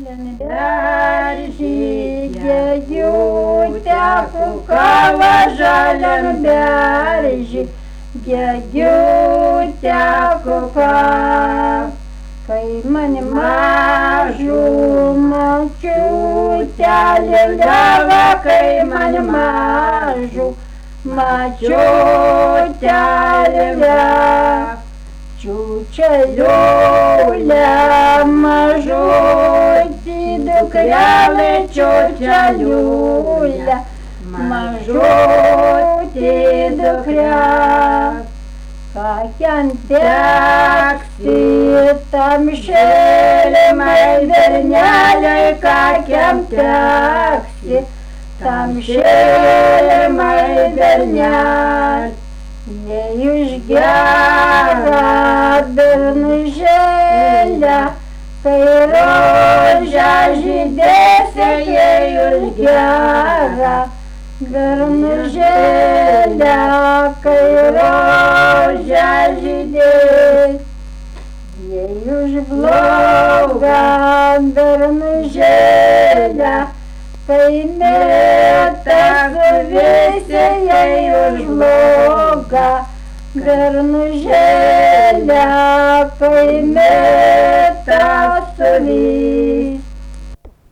Dėju teku kavą žaliam beržį, dėju teku kavą. Kai man mažų močiutė liava, kai man mažų močiutė liava. Čiūčeliulė mažutį dukrelė, čiūčeliulė mažutį dukrelė. Kakiam teksi tamšėlimai berneliai, kakiam teksi tamšėlimai berneliai. Jei už gerą bernužėlę, kai rožę žydėsi, jei už gerą bernužėlę, kai rožę žydėsi. Jei už blogą bernužėlę, kai mėta suvėsi, jei už blogą bernužėlę, kai mėta suvėsi.